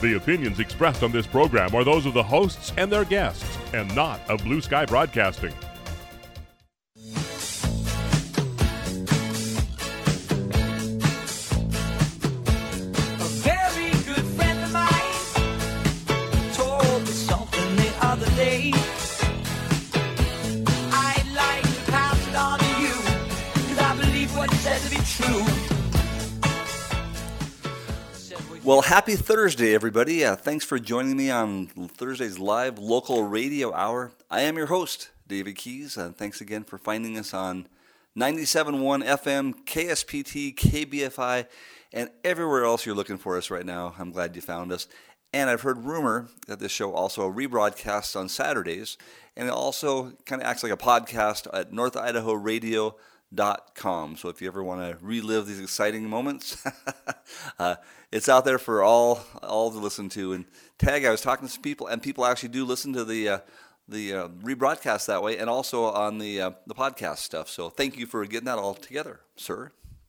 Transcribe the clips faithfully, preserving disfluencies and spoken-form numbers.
The opinions expressed on this program are those of the hosts and their guests, and not of Blue Sky Broadcasting. Well, happy Thursday, everybody. Uh, thanks for joining me on Thursday's live local radio hour. I am your host, David Keys, and thanks again for finding us on ninety-seven point one F M, K S P T, K B F I, and everywhere else you're looking for us right now. I'm glad you found us. And I've heard rumor that this show also rebroadcasts on Saturdays, and it also kind of acts like a podcast at north idaho radio dot com. So if you ever want to relive these exciting moments, uh, it's out there for all all to listen to. And Tag, I was talking to some people, and people actually do listen to the uh, the uh, rebroadcast that way, and also on the uh, the podcast stuff. So thank you for getting that all together, sir.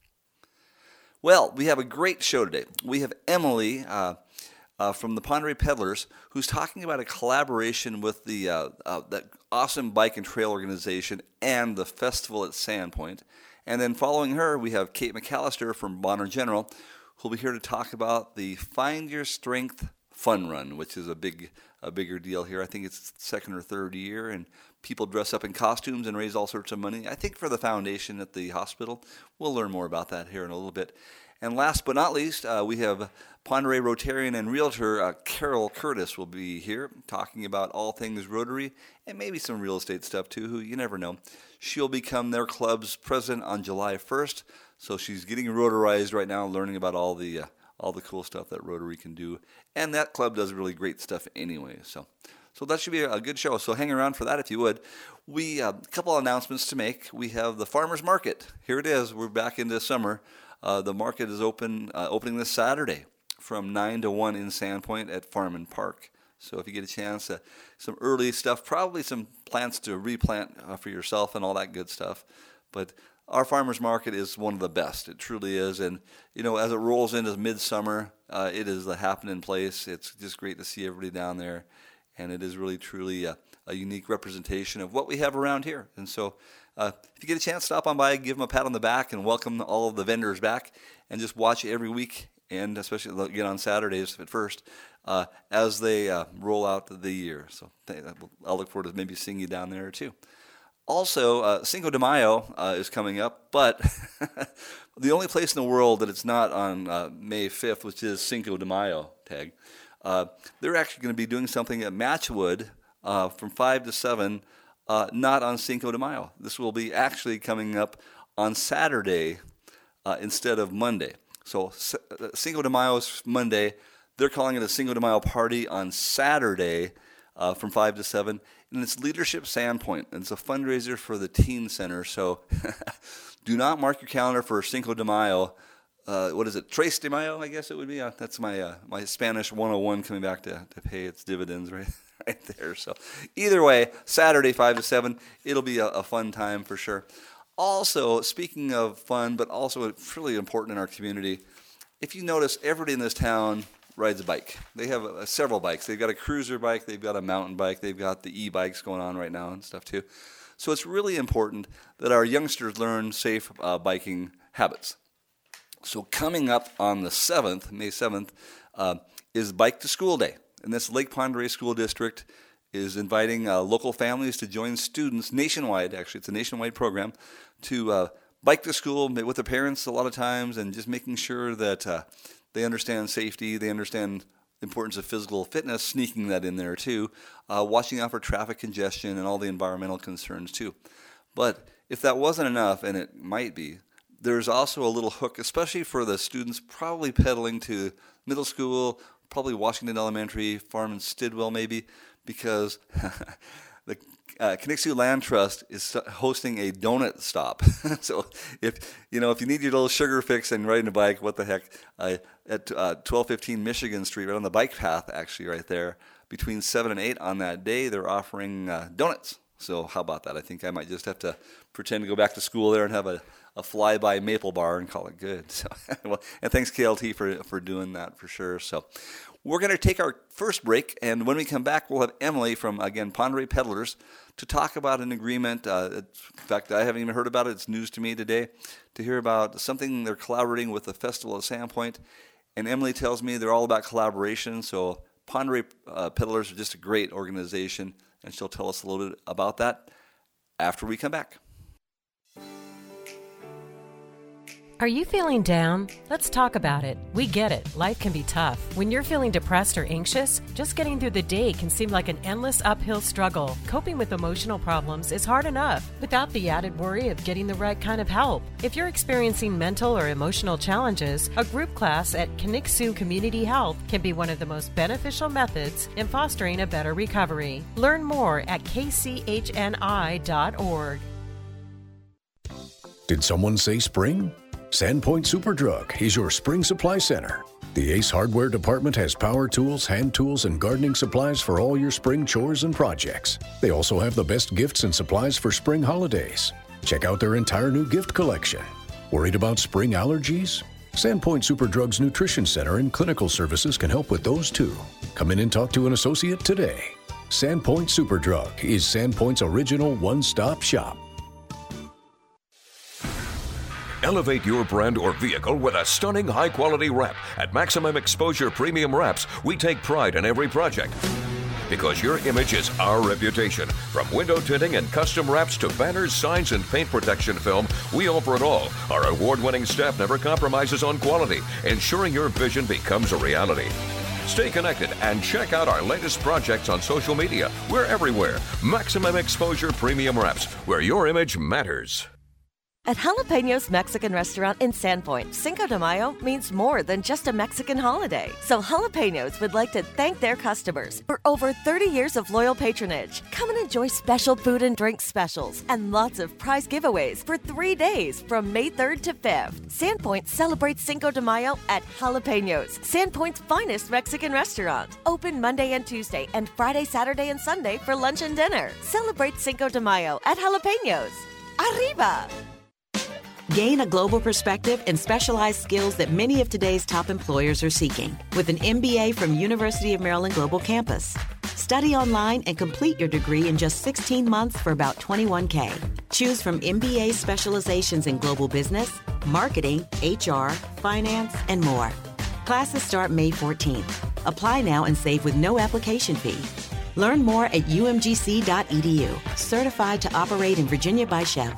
Well, we have a great show today. We have Emily uh, uh, from the Pend Oreille Peddlers, who's talking about a collaboration with the uh, uh, that awesome bike and trail organization and the festival at Sandpoint. And then following her, we have Kate McAllister from Bonner General, who'll be here to talk about the Find Your Strength Fun Run, which is a big, a bigger deal here. I think it's second or third year, and people dress up in costumes and raise all sorts of money, I think, for the foundation at the hospital. We'll learn more about that here in a little bit. And last but not least, uh, we have Pend Oreille Rotarian and Realtor uh, Carol Curtis will be here talking about all things Rotary and maybe some real estate stuff too, who you never know. She'll become their club's president on July first, so she's getting rotarized right now, learning about all the uh, all the cool stuff that Rotary can do. And that club does really great stuff anyway, so so that should be a good show. So hang around for that if you would. We uh, a couple of announcements to make. We have the Farmers Market. Here it is. We're back into summer. Uh, the market is open uh, opening this Saturday from nine to one in Sandpoint at Farm and Park. So if you get a chance, uh, some early stuff, probably some plants to replant uh, for yourself and all that good stuff. But our farmers market is one of the best. It truly is. And, you know, as it rolls into midsummer, uh, it is the happening place. It's just great to see everybody down there. And it is really, truly a, a unique representation of what we have around here. And so uh, if you get a chance, stop on by, give them a pat on the back, and welcome all of the vendors back. And just watch every week, and especially again on Saturdays at first, uh, as they uh, roll out the year. So I'll look forward to maybe seeing you down there too. Also, uh, Cinco de Mayo uh, is coming up, but the only place in the world that it's not on uh, May fifth, which is Cinco de Mayo, Tag, uh, they're actually going to be doing something at Matchwood uh, from five to seven, uh, not on Cinco de Mayo. This will be actually coming up on Saturday uh, instead of Monday. So uh, Cinco de Mayo is Monday. They're calling it a Cinco de Mayo party on Saturday uh, from five to seven. And it's Leadership Sandpoint. And it's a fundraiser for the Teen Center. So do not mark your calendar for Cinco de Mayo. Uh, what is it? Tres de Mayo, I guess it would be. Uh, that's my uh, my Spanish one oh one coming back to, to pay its dividends right, right there. So either way, Saturday, five to seven, it'll be a, a fun time for sure. Also, speaking of fun, but also really important in our community, if you notice, everybody in this town rides a bike. They have uh, several bikes. They've got a cruiser bike, they've got a mountain bike, they've got the e-bikes going on right now and stuff too. So it's really important that our youngsters learn safe uh, biking habits. So coming up on the seventh, May seventh, uh, is Bike to School Day. And this Lake Pend Oreille School District is inviting uh, local families to join students nationwide, actually it's a nationwide program, to uh, bike to school with their parents a lot of times, and just making sure that uh, they understand safety, they understand the importance of physical fitness, sneaking that in there too, uh, watching out for traffic congestion and all the environmental concerns too. But if that wasn't enough, and it might be, there's also a little hook, especially for the students probably pedaling to middle school, probably Washington Elementary, Farm and Stidwell maybe, because the uh, Connexu Land Trust is hosting a donut stop. So if you know if you need your little sugar fix and riding a bike, what the heck? Uh, at uh, twelve fifteen Michigan Street, right on the bike path, actually right there, between seven and eight on that day, they're offering uh, donuts. So how about that? I think I might just have to pretend to go back to school there and have a, a fly-by maple bar and call it good. So, well, and thanks K L T for for doing that for sure. So, We're going to take our first break, and when we come back, we'll have Emily from, again, Pend Oreille Peddlers to talk about an agreement. Uh, in fact, I haven't even heard about it. It's news to me today to hear about something they're collaborating with the Festival of Sandpoint. And Emily tells me they're all about collaboration, so Pend Oreille uh, Peddlers are just a great organization, and she'll tell us a little bit about that after we come back. Are you feeling down? Let's talk about it. We get it. Life can be tough. When you're feeling depressed or anxious, just getting through the day can seem like an endless uphill struggle. Coping with emotional problems is hard enough without the added worry of getting the right kind of help. If you're experiencing mental or emotional challenges, a group class at Kiniksu Community Health can be one of the most beneficial methods in fostering a better recovery. Learn more at k c h n i dot org. Did someone say spring? Sandpoint Superdrug is your spring supply center. The Ace Hardware department has power tools, hand tools, and gardening supplies for all your spring chores and projects. They also have the best gifts and supplies for spring holidays. Check out their entire new gift collection. Worried about spring allergies? Sandpoint Superdrug's Nutrition Center and clinical services can help with those too. Come in and talk to an associate today. Sandpoint Superdrug is Sandpoint's original one-stop shop. Elevate your brand or vehicle with a stunning high-quality wrap. At Maximum Exposure Premium Wraps, we take pride in every project, because your image is our reputation. From window tinting and custom wraps to banners, signs, and paint protection film, we offer it all. Our award-winning staff never compromises on quality, ensuring your vision becomes a reality. Stay connected and check out our latest projects on social media. We're everywhere. Maximum Exposure Premium Wraps, where your image matters. At Jalapenos Mexican Restaurant in Sandpoint, Cinco de Mayo means more than just a Mexican holiday. So Jalapenos would like to thank their customers for over thirty years of loyal patronage. Come and enjoy special food and drink specials and lots of prize giveaways for three days from May third to fifth. Sandpoint celebrates Cinco de Mayo at Jalapenos, Sandpoint's finest Mexican restaurant. Open Monday and Tuesday and Friday, Saturday, and Sunday for lunch and dinner. Celebrate Cinco de Mayo at Jalapenos. Arriba! Gain a global perspective and specialized skills that many of today's top employers are seeking with an M B A from University of Maryland Global Campus. Study online and complete your degree in just sixteen months for about twenty-one thousand dollars. Choose from M B A specializations in global business, marketing, H R, finance, and more. Classes start May fourteenth. Apply now and save with no application fee. Learn more at u m g c dot e d u. Certified to operate in Virginia by Chef.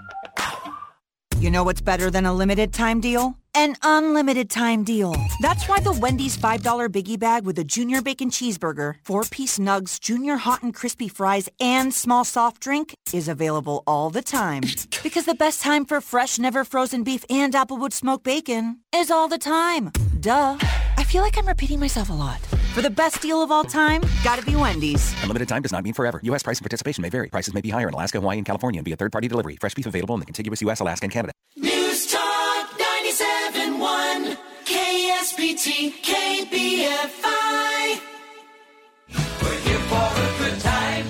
You know what's better than a limited time deal? An unlimited time deal. That's why the Wendy's five dollar Biggie Bag with a Junior Bacon Cheeseburger, four-piece nugs, Junior Hot and Crispy Fries, and small soft drink is available all the time. Because the best time for fresh, never frozen beef and Applewood smoked bacon is all the time. Duh. I feel like I'm repeating myself a lot. For the best deal of all time, gotta be Wendy's. Unlimited time does not mean forever. U S price and participation may vary. Prices may be higher in Alaska, Hawaii, and California and via third-party delivery. Fresh beef available in the contiguous U S, Alaska, and Canada. News Talk ninety-seven point one, K S B T, K B F I. We're here for a good time.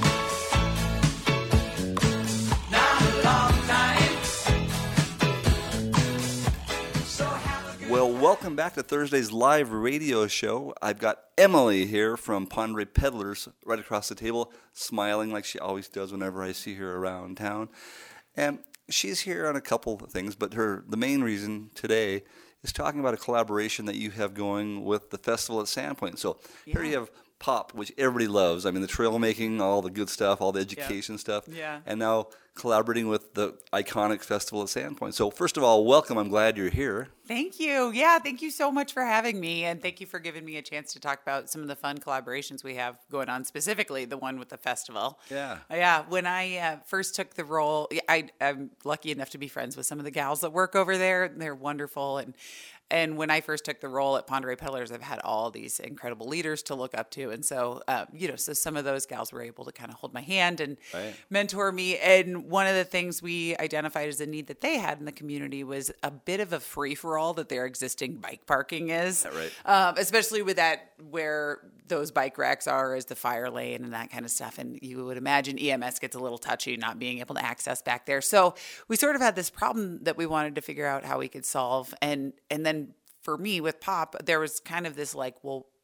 Not a long time. So have a good Well, welcome back to Thursday's live radio show. I've got Emily here from Pend Oreille Peddlers right across the table, smiling like she always does whenever I see her around town. And she's here on a couple of things, but her the main reason today is talking about a collaboration that you have going with the Festival at Sandpoint. So yeah. Here you have Pop, which everybody loves. I mean, the trail making, all the good stuff, all the education yeah. stuff. Yeah. And now collaborating with the iconic Festival at Sandpoint. So first of all, welcome. I'm glad you're here. Thank you. Yeah, thank you so much for having me. And thank you for giving me a chance to talk about some of the fun collaborations we have going on, specifically the one with the festival. Yeah. Yeah. When I uh, first took the role, I, I'm lucky enough to be friends with some of the gals that work over there. They're wonderful. And And when I first took the role at Pend Oreille Peddlers, I've had all these incredible leaders to look up to. And so, uh, you know, so some of those gals were able to kind of hold my hand and right. mentor me. And one of the things we identified as a need that they had in the community was a bit of a free-for-all that their existing bike parking is. Yeah, right. Um, especially with that, where those bike racks are as the fire lane and that kind of stuff. And you would imagine E M S gets a little touchy not being able to access back there. So we sort of had this problem that we wanted to figure out how we could solve. And, and then for me with Pop, there was kind of this like, well,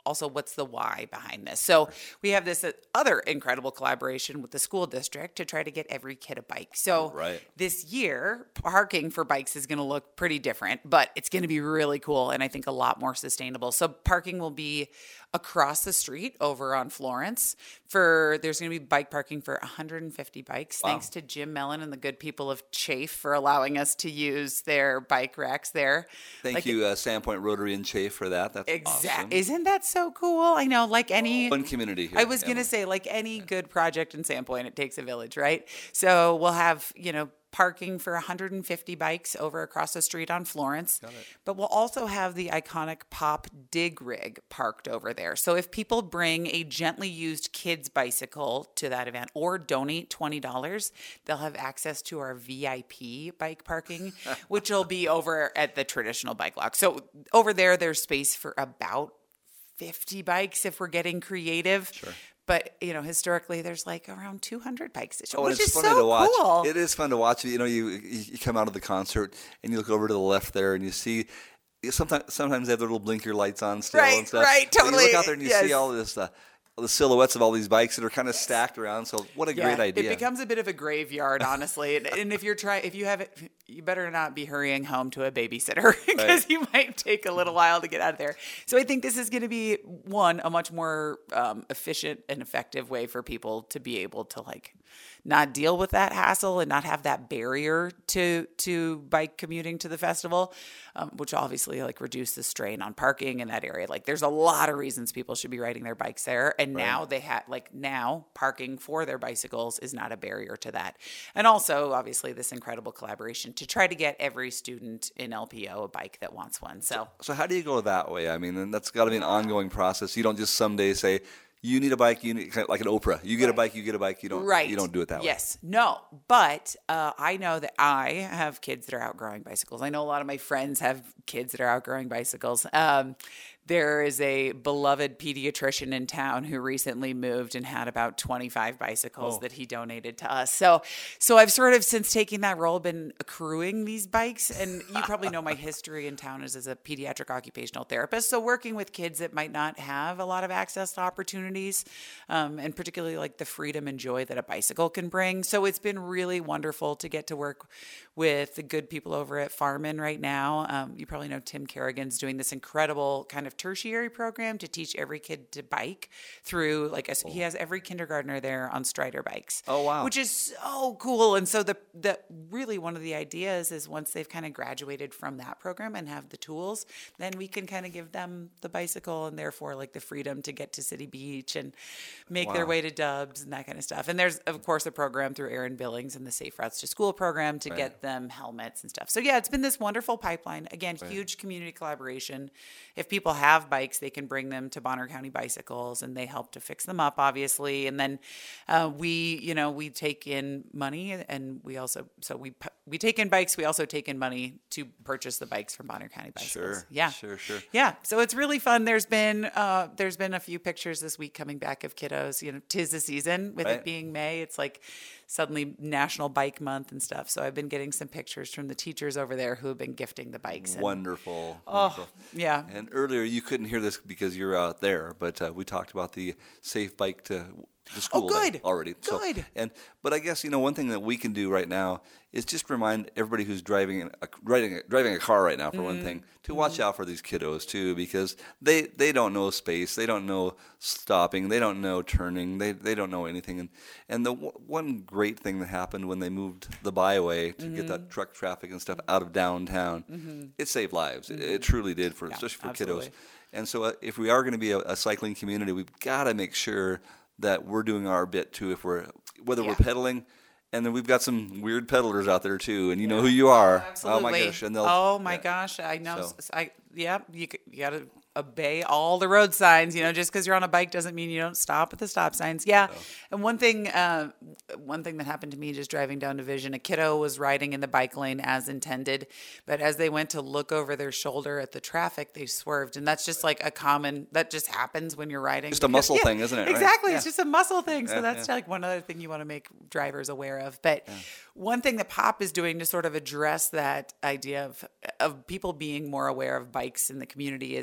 also what's the why behind this. So we have this other incredible collaboration with the school district to try to get every kid a bike. So right. this year, parking for bikes is going to look pretty different, but it's going to be really cool and I think a lot more sustainable. So parking will be across the street over on Florence. For there's going to be bike parking for one hundred fifty bikes. Wow. Thanks to Jim Mellon and the good people of Chafe for allowing us to use their bike racks there. Thank like, you, uh, Sandpoint Rotary and Chafe, for that. That's exact. awesome. Isn't that so cool? I know, like any fun community here. I was going to say, like any good project in Sandpoint, it takes a village, right? So we'll have, you know, parking for one hundred fifty bikes over across the street on Florence. But we'll also have the iconic Pop Dig Rig parked over there. So if people bring a gently used kid's bicycle to that event or donate twenty dollars, they'll have access to our V I P bike parking, which will be over at the traditional bike lock. So over there, there's space for about fifty bikes if we're getting creative. Sure. But, you know, historically, there's like around two hundred bikes, Oh, and which it's is funny so to watch. cool. It is fun to watch. You know, you you come out of the concert and you look over to the left there and you see sometimes sometimes they have their little blinker lights on still Right, and stuff. right, But totally, you look out there and you yes. see all this. Uh, the silhouettes of all these bikes that are kind of stacked around. So what a Yeah, great idea! It becomes a bit of a graveyard, honestly. and, and if you're trying, if you have it, you better not be hurrying home to a babysitter because Right. you might take a little while to get out of there. So I think this is going to be one a much more um, efficient and effective way for people to be able to like not deal with that hassle and not have that barrier to to bike commuting to the festival, um, which obviously like reduce the strain on parking in that area. Like there's a lot of reasons people should be riding their bikes there, and Right. now they have like now parking for their bicycles is not a barrier to that. And also obviously this incredible collaboration to try to get every student in L P O a bike that wants one. So So how do you go that way? I mean, and that's got to be an ongoing process. You don't just someday say, you need a bike, you need, kind of like an Oprah. You get a bike, you get a bike. You don't, Right. you don't do it that way. Yes. No. But uh, I know that I have kids that are outgrowing bicycles. I know a lot of my friends have kids that are outgrowing bicycles. Um, there is a beloved pediatrician in town who recently moved and had about twenty-five bicycles Oh. that he donated to us. So, so I've sort of since taking that role been accruing these bikes. And you probably know my history in town is as a pediatric occupational therapist. So working with kids that might not have a lot of access to opportunities, um, and particularly like the freedom and joy that a bicycle can bring. So it's been really wonderful to get to work with the good people over at Farman right now. Um, you probably know Tim Kerrigan's doing this incredible kind of tertiary program to teach every kid to bike through like a, he has every kindergartner there on Strider bikes. Oh, wow. Which is so cool. And so the the really one of the ideas is once they've kind of graduated from that program and have the tools, then we can kind of give them the bicycle and therefore like the freedom to get to City Beach and make their Wow. way to Dubs and that kind of stuff. And there's of course a program through Aaron Billings and the Safe Routes to School program to Right. get them helmets and stuff. So yeah, it's been this wonderful pipeline. Again, huge community collaboration. If people have bikes, they can bring them to Bonner County Bicycles and they help to fix them up, obviously. And then uh, we, you know, we take in money and we also, so we we take in bikes. We also take in money to purchase the bikes from Bonner County Bicycles. Sure. Yeah. Sure, sure. Yeah. So it's really fun. There's been uh, there's been a few pictures this week coming back of kiddos. You know, 'tis the season with Right. it being May. It's like suddenly National Bike Month and stuff. So I've been getting some pictures from the teachers over there who have been gifting the bikes. And, Wonderful. Oh, wonderful. yeah. And earlier you couldn't hear this because you're out there, but uh, we talked about the safe bike to the school good. day already. So, Good. and but I guess you know one thing that we can do right now is just remind everybody who's driving a, driving a, driving a car right now, for one thing, to watch out for these kiddos too, because they, they don't know space, they don't know stopping, they don't know turning, they they don't know anything. And and the w- one great thing that happened when they moved the byway to get that truck traffic and stuff out of downtown, it saved lives. It, it truly did, for Yeah, especially for absolutely. kiddos. And so uh, if we are going to be a, a cycling community, we've got to make sure that we're doing our bit too. If we're whether Yeah. we're pedaling, and then we've got some weird peddlers out there too, and you know who you are. Absolutely. Oh my gosh! And they'll, oh my yeah. gosh! I know. So- S- I yeah. You c- you gotta obey all the road signs. You know, just because you're on a bike doesn't mean you don't stop at the stop signs. Yeah. And one thing, uh, one thing that happened to me just driving down Division, a kiddo was riding in the bike lane as intended, but as they went to look over their shoulder at the traffic, they swerved, and that's just like a common. That just happens when you're riding. Just a muscle thing, isn't it, right? Exactly. It's Yeah. just a muscle thing. So Yeah, that's yeah. like one other thing you want to make drivers aware of. But one thing that Pop is doing to sort of address that idea of of people being more aware of bikes in the community is today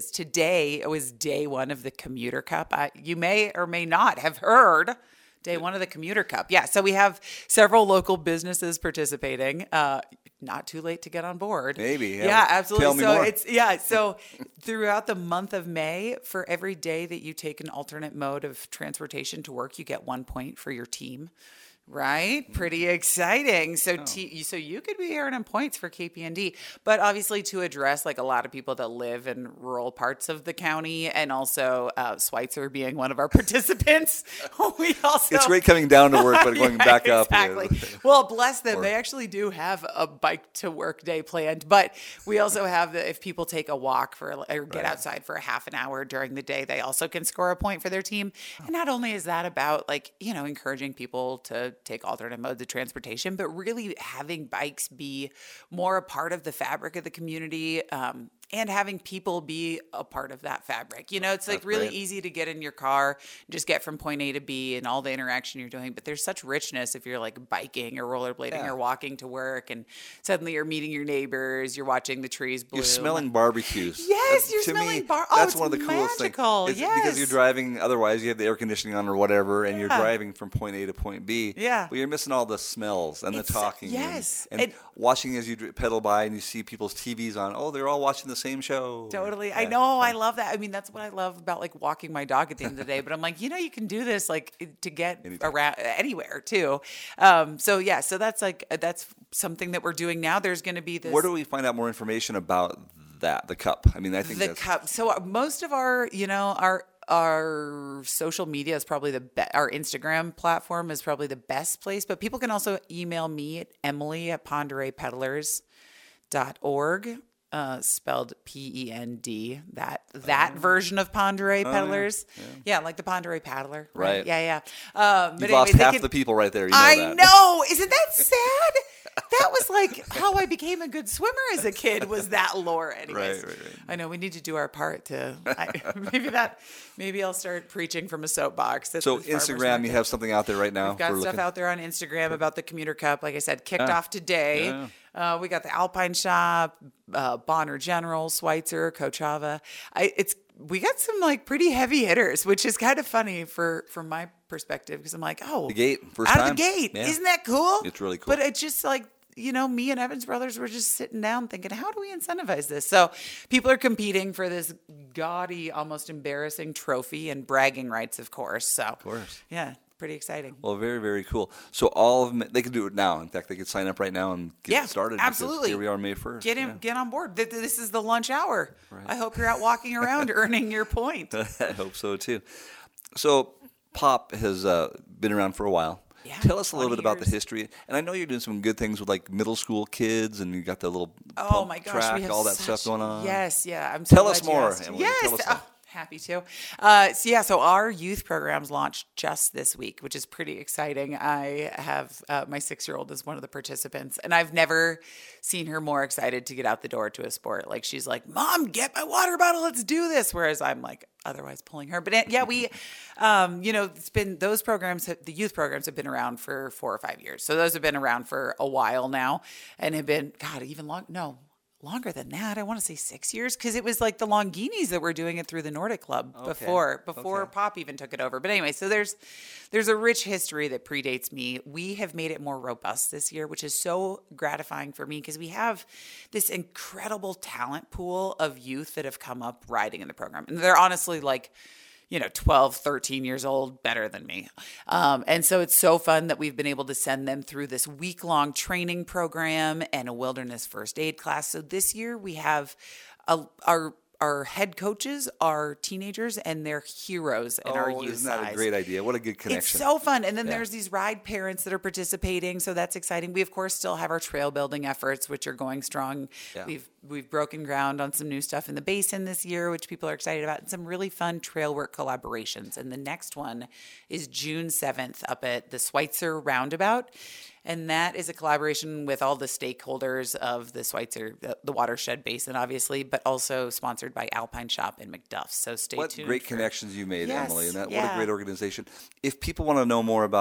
today was day one of the Commuter Cup. I, you may or may not have heard day one of the Commuter Cup. Yeah, so we have several local businesses participating. Uh, not too late to get on board. Maybe. Yeah, yeah absolutely. Tell me so more. it's yeah. So throughout the month of May, for every day that you take an alternate mode of transportation to work, you get one point for your team. Right? Pretty exciting. So Oh. t- so you could be earning points for K P N D, but obviously to address like a lot of people that live in rural parts of the county, and also uh, Schweitzer being one of our participants, we also... It's great coming down to work, but going Yeah, back up. Exactly. Yeah. Well, bless them. Or- They actually do have a bike to work day planned, but we also have the, if people take a walk for or get Right. outside for a half an hour during the day, they also can score a point for their team. And not only is that about like, you know, encouraging people to take alternate modes of transportation, but really having bikes be more a part of the fabric of the community, um, and having people be a part of that fabric. You know, it's like That's really great. easy to get in your car, just get from point A to B and all the interaction you're doing. But there's such richness if you're like biking or rollerblading Yeah. or walking to work, and suddenly you're meeting your neighbors, you're watching the trees bloom. You're smelling barbecues. Yes, That- you're to smelling me, bar- oh, That's it's one of the coolest magical. things. It's Because Yes. you're driving, otherwise you have the air conditioning on or whatever, and you're Yeah. driving from point A to point B. Yeah. But you're missing all the smells and It's- the talking. and- yes. And, And- watching as you dr- pedal by and you see people's T Vs on. Oh, they're all watching the same show. Totally. I Yeah. know. I love that. I mean, that's what I love about like walking my dog at the end of the day. But I'm like, you know, you can do this like to get Anytime. around anywhere too. Um, so yeah, so that's like, that's something that we're doing now. There's going to be this. Where do we find out more information about that, the cup? I mean, I think the that's... cup. So uh, most of our, you know, our our social media is probably the be- our Instagram platform is probably the best place. But people can also email me at Emily at Ponderay Peddlers dot org. Uh, spelled P E N D, that that version of Ponderay Oh, yeah. Peddlers. Yeah. like the Ponderay Paddler. Right. Yeah, yeah. Um, You've but lost anyways, they half can- the people right there. You know I that. know. Isn't that sad? That was like how I became a good swimmer as a kid, was that lore. Anyways, Right, right, right. I know we need to do our part to I, maybe that maybe I'll start preaching from a soapbox. That's So the farmer's Instagram, market. you have something out there right now. We've got for stuff looking- out there on Instagram about the Commuter Cup. Like I said, kicked Yeah. off today. Yeah. Uh, we got the Alpine Shop, uh, Bonner General, Schweitzer, Kochava. I, it's we got some like pretty heavy hitters, which is kind of funny for from my perspective, because I'm like, oh, The gate, first out time. of the gate, Yeah. isn't that cool? It's really cool. But it's just like, you know, me and Evans Brothers were just sitting down thinking, how do we incentivize this? So people are competing for this gaudy, almost embarrassing trophy and bragging rights, of course. So, of course. yeah, pretty exciting. Well, very, very cool. So all of them, they can do it now. In fact, they could sign up right now and get Yeah, started. because absolutely. Here we are May first. Get in, Yeah. get on board. Th- This is the lunch hour. I hope you're out walking around earning your point. I hope so, too. So Pop has uh, been around for a while. Yeah, Tell us a little bit twenty about the years. history. And I know you're doing some good things with like middle school kids, and you got the little Oh pump my gosh, track, we have all that such- stuff going on. Yes, yeah. I'm so Tell glad us you more, asked. Emily. Yes, Tell us oh, more. happy to. Uh, so yeah, so our youth programs launched just this week, which is pretty exciting. I have uh, my six-year-old is one of the participants, and I've never seen her more excited to get out the door to a sport. Like she's like, "Mom, get my water bottle. Let's do this." Whereas I'm like, otherwise pulling her. But it, yeah, we, um, you know, it's been those programs. have- The youth programs have been around for four or five years. So those have been around for a while now, and have been God even long. No. Longer than that. I want to say six years because it was like the Longinis that were doing it through the Nordic Club Okay. before before Okay. Pop even took it over. But anyway, so there's there's a rich history that predates me. We have made it more robust this year, which is so gratifying for me because we have this incredible talent pool of youth that have come up riding in the program. And they're honestly like, you know, twelve, thirteen years old, better than me. Um, and so it's so fun that we've been able to send them through this week-long training program and a wilderness first aid class. So this year we have a, our our head coaches are teenagers and they're heroes in oh, our youth isn't that size. a great idea? What a good It's connection. so fun. And then Yeah. there's these ride parents that are participating. So that's exciting. We, of course, still have our trail building efforts, which are going strong. Yeah. We've we've broken ground on some new stuff in the basin this year, which people are excited about, and some really fun trail work collaborations. And the next one is June seventh up at the Schweitzer Roundabout. And that is a collaboration with all the stakeholders of the Schweitzer, the, the watershed basin, obviously, but also sponsored by Alpine Shop and McDuff's. So stay What tuned. great for- connections you made, Yes, Emily, and that what yeah. a great organization. If people want to know more about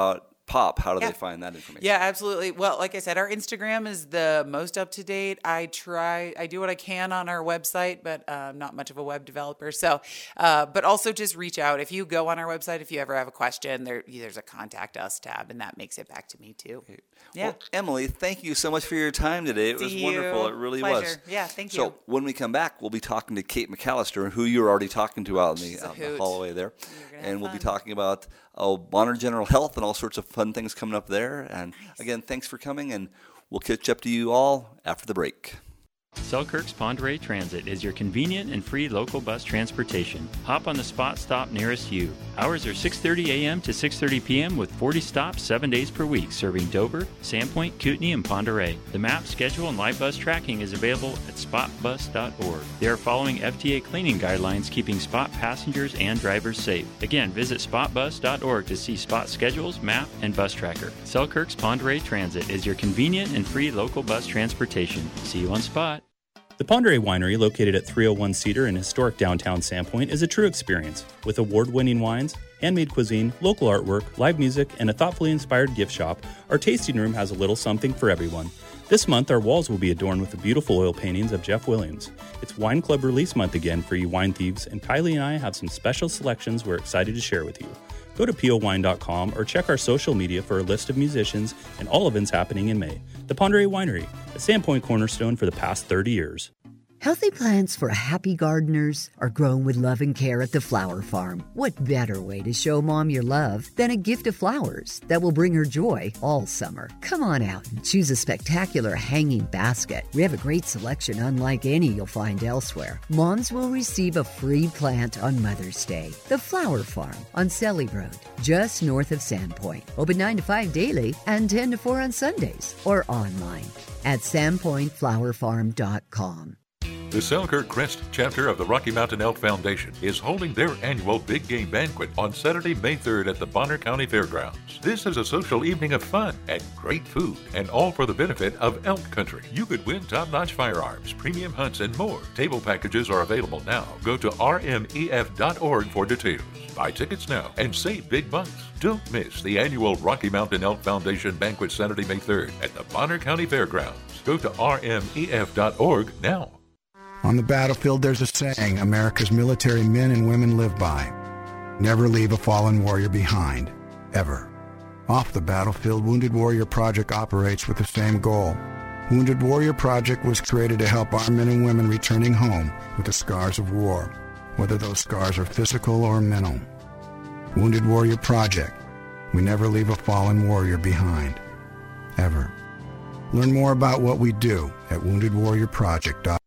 pop, how do Yeah. they find that information? Yeah, absolutely. Well, like I said, our Instagram is the most up to date. I try, I do what I can on our website, but uh, I'm not much of a web developer. So, uh, but also just reach out. If you go on our website, if you ever have a question, there, there's a contact us tab, and that makes it back to me too. Okay. Yeah. Well, Emily, thank you so much for your time today. It was See wonderful. you. It really Pleasure. was. Yeah, thank So you. when we come back, we'll be talking to Kate McAllister, who you were already talking to out in the, She's a out in the hoot. hallway there. gonna have And we'll be fun. talking about oh, Bonner General Health and all sorts of fun things coming up there. And again, thanks for coming, and we'll catch up to you all after the break. Selkirk's Pend Oreille Transit is your convenient and free local bus transportation. Hop on the spot stop nearest you. Hours are six thirty a.m. to six thirty p.m. with forty stops seven days per week, serving Dover, Sandpoint, Kootenai, and Pend Oreille. The map, schedule, and live bus tracking is available at spot bus dot org. They are following F D A cleaning guidelines, keeping Spot passengers and drivers safe. Again, visit spot bus dot org to see Spot schedules, map, and bus tracker. Selkirk's Pend Oreille Transit is your convenient and free local bus transportation. See you on Spot. The Pend Oreille Winery, located at three oh one Cedar in historic downtown Sandpoint, is a true experience. With award-winning wines, handmade cuisine, local artwork, live music, and a thoughtfully inspired gift shop, our tasting room has a little something for everyone. This month, our walls will be adorned with the beautiful oil paintings of Jeff Williams. It's Wine Club release month again for you wine thieves, and Kylie and I have some special selections we're excited to share with you. Go to p o wine dot com or check our social media for a list of musicians and all events happening in May. The Pend Oreille Winery, a Sandpoint cornerstone for the past thirty years. Healthy plants for happy gardeners are grown with love and care at the Flower Farm. What better way to show Mom your love than a gift of flowers that will bring her joy all summer? Come on out and choose a spectacular hanging basket. We have a great selection unlike any you'll find elsewhere. Moms will receive a free plant on Mother's Day. The Flower Farm on Selly Road, just north of Sandpoint. Open nine to five daily and ten to four on Sundays, or online at sandpoint flower farm dot com. The Selkirk Crest chapter of the Rocky Mountain Elk Foundation is holding their annual Big Game Banquet on Saturday, May third at the Bonner County Fairgrounds. This is a social evening of fun and great food, and all for the benefit of elk country. You could win top-notch firearms, premium hunts, and more. Table packages are available now. Go to r m e f dot org for details. Buy tickets now and save big bucks. Don't miss the annual Rocky Mountain Elk Foundation Banquet Saturday, May third at the Bonner County Fairgrounds. Go to r m e f dot org now. On the battlefield, there's a saying America's military men and women live by. Never leave a fallen warrior behind, ever. Off the battlefield, Wounded Warrior Project operates with the same goal. Wounded Warrior Project was created to help our men and women returning home with the scars of war, whether those scars are physical or mental. Wounded Warrior Project. We never leave a fallen warrior behind, ever. Learn more about what we do at wounded warrior project dot org.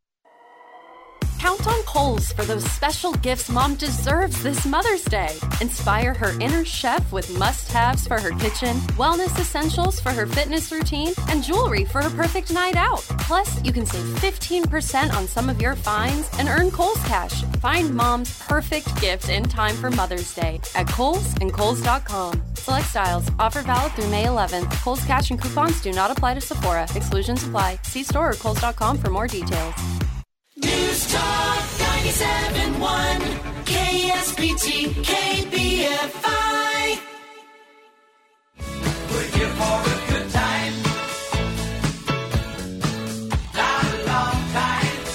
Count on Kohl's for those special gifts Mom deserves this Mother's Day. Inspire her inner chef with must-haves for her kitchen, wellness essentials for her fitness routine, and jewelry for her perfect night out. Plus, you can save fifteen percent on some of your finds and earn Kohl's Cash. Find Mom's perfect gift in time for Mother's Day at Kohl's and Kohl's dot com. Select styles. Offer valid through May eleventh. Kohl's Cash and coupons do not apply to Sephora. Exclusions apply. See store or Kohl's dot com for more details. News Talk ninety-seven point one, K S B T, K B F I. We're here for a good time. Not a long time.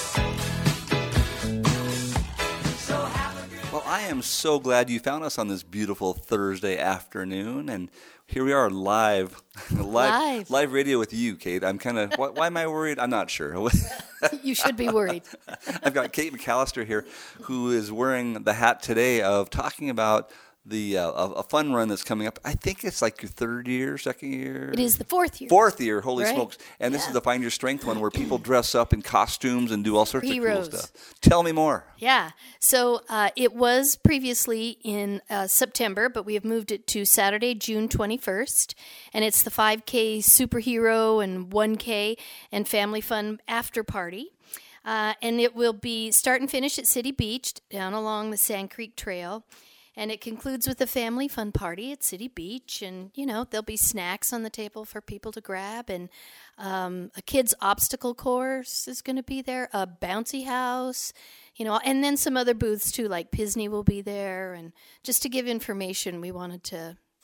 So have a good Well, I am so glad you found us on this beautiful Thursday afternoon, and here we are live, live, Live. live radio with you, Kate. I'm kind of, why, why am I worried? I'm not sure. You should be worried. I've got Kate McAllister here, who is wearing the hat today of talking about the uh, a, a fun run that's coming up. I think it's like your third year, second year. It is the fourth year. Fourth year, holy Right. smokes! And this Yeah. is the Find Your Strength one, where people dress up in costumes and do all sorts Heroes. of cool stuff. Tell me more. Yeah. So uh, it was previously in uh, September, but we have moved it to Saturday, June twenty-first. And it's the five K superhero and one K and family fun after party. Uh, and it will be start and finish at City Beach down along the Sand Creek Trail. And it concludes with a family fun party at City Beach. And, you know, there'll be snacks on the table for people to grab. And um, a kid's obstacle course is going to be there, a bouncy house, you know, and then some other booths too, like Pisney will be there. And just to give information, we wanted to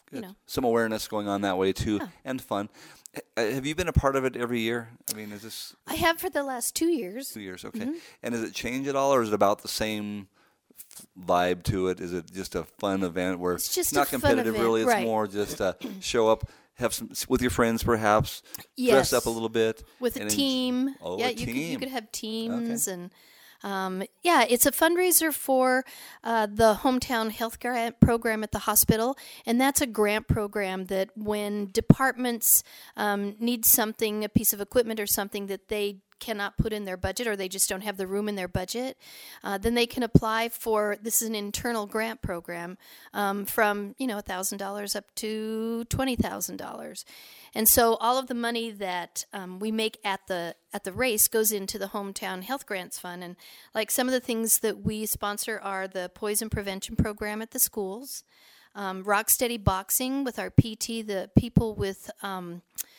Good. you know. Some awareness going on that way too, Yeah. and fun. Uh, Have you been a part of it every year? I mean, is this I have for the last two years. two years? Okay. Mhm. And does it change at all, or is it about the same f- vibe to it? Is it just a fun event where It's just not a fun competitive? event, Really, it's right. more just uh, show up, have some with your friends, perhaps Yes. dress up a little bit With a and en- team. Oh, yeah, a you team. could you could have teams and um, yeah, it's a fundraiser for uh, the Hometown Health Grant Program at the hospital, and that's a grant program that when departments um, need something, a piece of equipment or something that they cannot put in their budget or they just don't have the room in their budget, uh, then they can apply for, this is an internal grant program, um, from, you know, one thousand dollars up to twenty thousand dollars. And so all of the money that um, we make at the at the race goes into the Hometown Health Grants Fund. And like some of the things that we sponsor are the poison prevention program at the schools, um, Rocksteady Boxing with our P T, the people with um,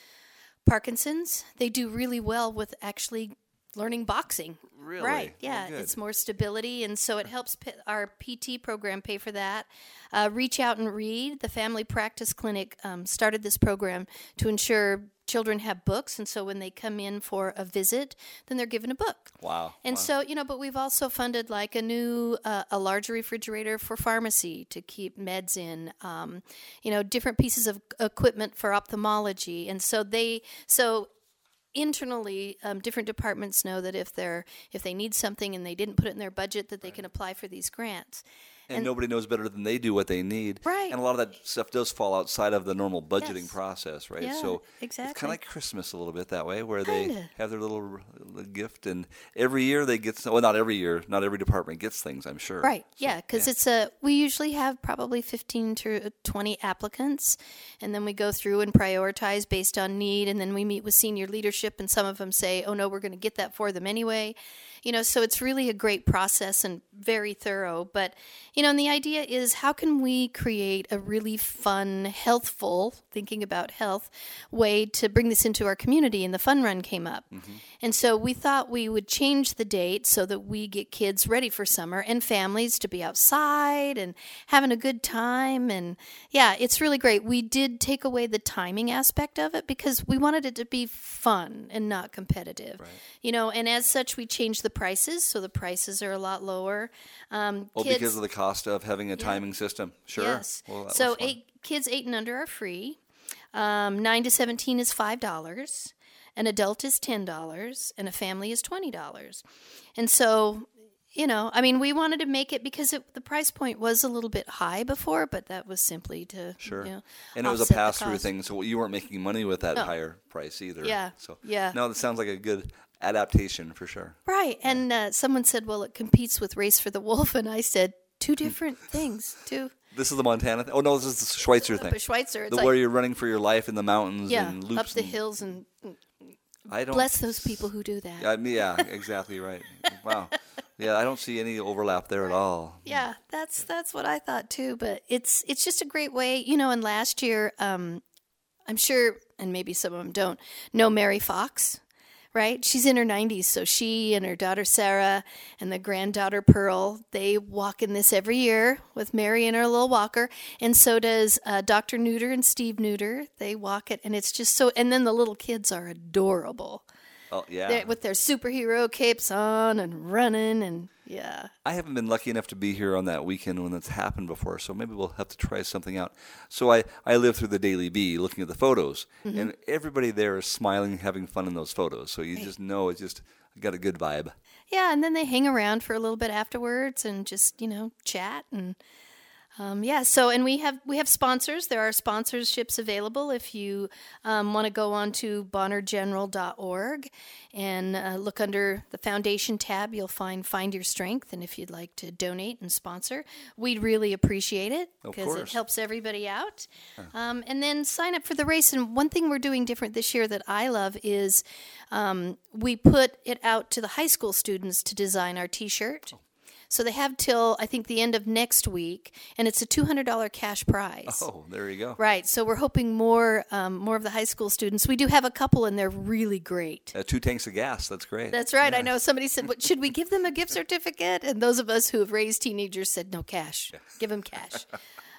Parkinson's, they do really well with actually learning boxing. Really? Right. Oh, Yeah. good. It's more stability, and so it helps p- our P T program pay for that. Uh, Reach Out and Read, the Family Practice Clinic, um, started this program to ensure children have books, and so when they come in for a visit, then they're given a book. Wow. And wow. so, you know, but we've also funded like a new, uh, a larger refrigerator for pharmacy to keep meds in, um, you know, different pieces of equipment for ophthalmology. And so they, so internally, um, different departments know that if they're, if they need something and they didn't put it in their budget, that they can apply for these grants. And, nobody knows better than they do what they need. Right. And a lot of that stuff does fall outside of the normal budgeting Yes. process, right? Yeah, so exactly. it's kind of like Christmas a little bit that way, where they Kinda. have their little, little gift, and every year they get some, well, not every year, not every department gets things, I'm sure. Right. Yeah, because it's a we usually have probably fifteen to twenty applicants, and then we go through and prioritize based on need, and then we meet with senior leadership, and some of them say, "Oh no, we're going to get that for them anyway." You know, so it's really a great process and very thorough. But you know, and the idea is, how can we create a really fun, healthful, thinking about health way to bring this into our community? And the fun run came up. And so we thought we would change the date so that we get kids ready for summer and families to be outside and having a good time. And yeah, it's really great. We did take away the timing aspect of it because we wanted it to be fun and not competitive. You know, and as such, we changed the prices, so the prices are a lot lower. Um, Well, kids, because of the cost of having a timing system. Sure. Yes. Well, that so was fun. eight kids eight and under are free. Um, nine to seventeen is five dollars. An adult is ten dollars, and a family is twenty dollars. And so, you know, I mean, we wanted to make it because it, the price point was a little bit high before, but that was simply to, Sure. you know, and it was a offset the pass-through cost. thing, so you weren't making money with that No. higher price either. Yeah, So yeah. No, that sounds like a good adaptation for sure. Right. And uh, someone said, well, it competes with Race for the Wolf. And I said, two different things, two. This is the Montana thing. Oh no, this is the Schweitzer thing. But Schweitzer, it's the, like, where you're running for your life in the mountains yeah, and loops. up the and, hills and I don't bless those people who do that. I mean, yeah, exactly right. Wow. Yeah, I don't see any overlap there at all. Yeah, that's that's what I thought too. But it's it's just a great way, you know. And last year, um, I'm sure, and maybe some of them don't know Mary Fox, right? She's in her nineties, so she and her daughter Sarah and the granddaughter Pearl, they walk in this every year with Mary in her little walker, and so does uh, Doctor Neuter and Steve Neuter. They walk it, and it's just so. And then the little kids are adorable. Oh yeah. They're, with their superhero capes on and running, and yeah. I haven't been lucky enough to be here on that weekend when it's happened before, so maybe we'll have to try something out. So I, I live through the Daily Bee looking at the photos, Mhm. and everybody there is smiling, having fun in those photos. So you Right. just know it's just got a good vibe. Yeah, and then they hang around for a little bit afterwards and just, you know, chat and um, yeah. So, and we have we have sponsors. There are sponsorships available if you um, want to go on to bonner general dot org and uh, look under the foundation tab. You'll find Find Your Strength, and if you'd like to donate and sponsor, we'd really appreciate it Of because it course. helps everybody out. Um, and then sign up for the race. And one thing we're doing different this year that I love is um, we put it out to the high school students to design our T-shirt. So they have till, I think, the end of next week, and it's a two hundred dollars cash prize. Oh, there you go. Right. So we're hoping more um, more of the high school students. We do have a couple, and they're really great. Uh, two tanks of gas. That's great. That's right. I know somebody said, what, should we give them a gift certificate? And those of us who have raised teenagers said, no, cash. Give them cash.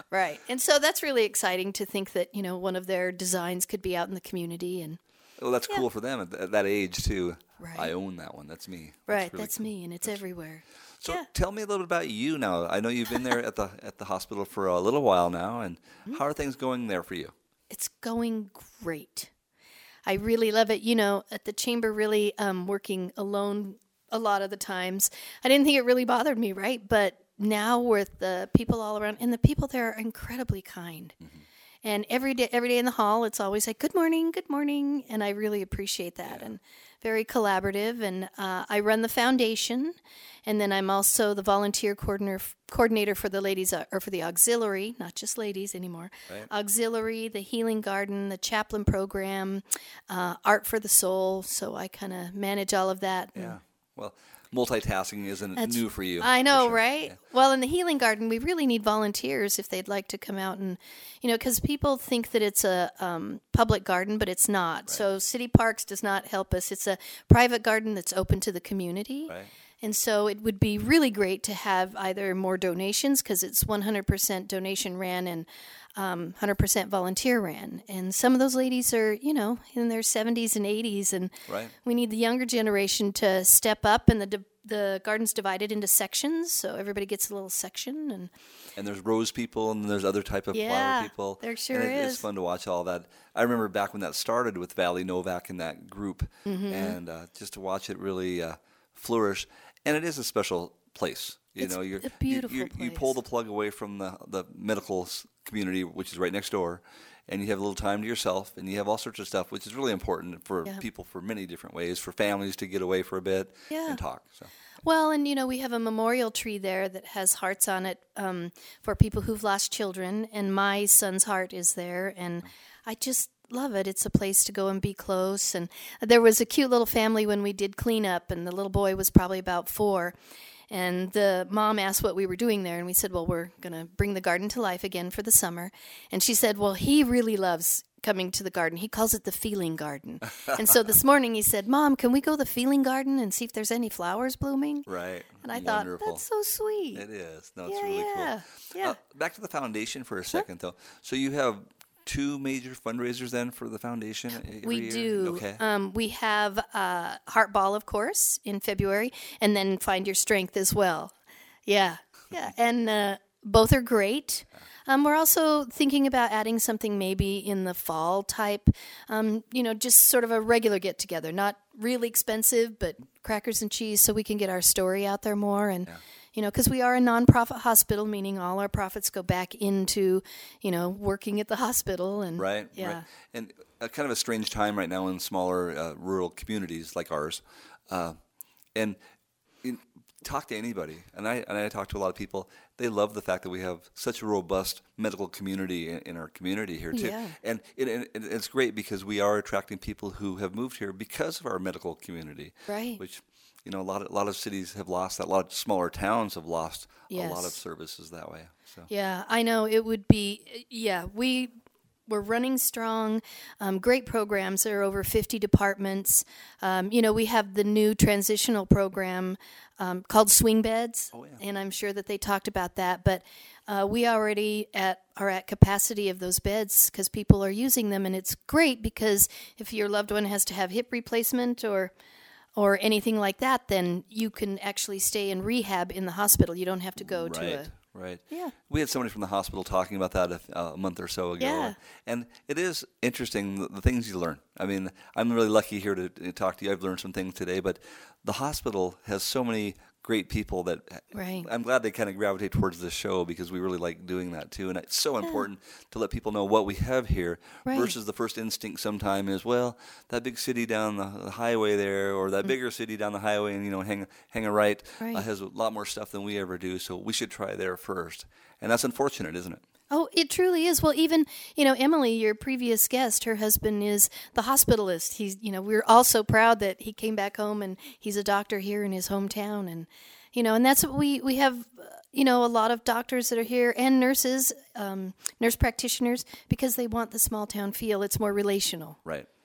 Right. And so that's really exciting to think that, you know, one of their designs could be out in the community. And well, that's yeah. cool for them at, th- at that age, too. Right. I own that one. That's me. That's right. really that's cool. me, and it's everywhere. So yeah. tell me a little bit about you now. I know you've been there at the at the hospital for a little while now, and Mm-hmm. how are things going there for you? It's going great. I really love it. You know, at the chamber, really um, working alone a lot of the times, I didn't think it really bothered me, right? But now with the people all around, and the people there are incredibly kind. Mm-hmm. And every day, every day in the hall, it's always like, good morning, good morning. And I really appreciate that. Yeah. And very collaborative. And uh, I run the foundation. And then I'm also the volunteer coordinator coordinator for the ladies, uh, or for the auxiliary, not just ladies anymore. Right. Auxiliary, the healing garden, the chaplain program, uh, art for the soul. So I kind of manage all of that. Yeah. Well, multitasking isn't That's, new for you. I know, for sure. right? Yeah. Well, in the healing garden, we really need volunteers if they'd like to come out and, you know, because people think that it's a um, public garden, but it's not. Right. So City Parks does not help us. It's a private garden that's open to the community. Right. And so it would be really great to have either more donations, because it's one hundred percent donation ran and um, one hundred percent volunteer ran. And some of those ladies are, you know, in their seventies and eighties. And right. we need the younger generation to step up. And the di- the garden's divided into sections, so everybody gets a little section. And and there's rose people, and there's other type of yeah, flower people. There sure and it, is. It's fun to watch all that. I remember back when that started with Valley Novak and that group, mm-hmm. and uh, just to watch it really uh, flourish. And it is a special place. You it's know, you're, a beautiful you, you, place. You pull the plug away from the, the medical community, which is right next door, and you have a little time to yourself, and you have all sorts of stuff, which is really important for yeah. people for many different ways, for families to get away for a bit yeah. and talk. So. Well, and, you know, we have a memorial tree there that has hearts on it um, for people who've lost children, and my son's heart is there, and I just love it. It's a place to go and be close. And there was a cute little family when we did cleanup, and the little boy was probably about four, and the mom asked what we were doing there, and we said, well, we're going to bring the garden to life again for the summer. And she said, well, he really loves coming to the garden. He calls it the feeling garden. And so this morning he said, Mom, can we go to the feeling garden and see if there's any flowers blooming? Right. And I Wonderful. thought, that's so sweet. It is. No, yeah, it's really yeah. cool. Yeah. Uh, back to the foundation for a second, though. So you have two major fundraisers then for the foundation every We year? do. Okay. Um, we have uh, Heart Ball, of course, in February, and then Find Your Strength as well. Yeah, yeah, and uh, both are great. Um, we're also thinking about adding something maybe in the fall type, um, you know, just sort of a regular get-together, not really expensive, but crackers and cheese so we can get our story out there more. And, yeah. you know, because we are a nonprofit hospital, meaning all our profits go back into, you know, working at the hospital. And Right, yeah. right. And uh, kind of a strange time right now in smaller uh, rural communities like ours. Uh, and in, talk to anybody, and I and I talk to a lot of people. They love the fact that we have such a robust medical community in, in our community here too. Yeah. And it, it, it's great because we are attracting people who have moved here because of our medical community. Right. Which, you know, a lot of a lot of cities have lost that. A lot of smaller towns have lost Yes. a lot of services that way. So. Yeah, I know it would be. Yeah, we. We're running strong, um, great programs. There are over fifty departments. Um, you know, we have the new transitional program um, called Swing Beds, oh, yeah. and I'm sure that they talked about that. But uh, we already at are at capacity of those beds because people are using them, and it's great because if your loved one has to have hip replacement or or anything like that, then you can actually stay in rehab in the hospital. You don't have to go right. to a Right. Yeah. We had somebody from the hospital talking about that a, a month or so ago. Yeah. And it is interesting, the, the things you learn. I mean, I'm really lucky here to, to talk to you. I've learned some things today, but the hospital has so many great people that right. I'm glad they kind of gravitate towards this show because we really like doing that too. And it's so yeah. important to let people know what we have here right. versus the first instinct sometime is, well, that big city down the, the highway there or that mm-hmm. bigger city down the highway and, you know, hang, hang a right, right. Uh, has a lot more stuff than we ever do. So we should try there first. And that's unfortunate, isn't it? Oh, it truly is. Well, even, you know, Emily, your previous guest, her husband is the hospitalist. He's, you know, we're all so proud that he came back home and he's a doctor here in his hometown. And, you know, and that's what we, we have, you know, a lot of doctors that are here and nurses, um, nurse practitioners, because they want the small town feel. It's more relational. Right.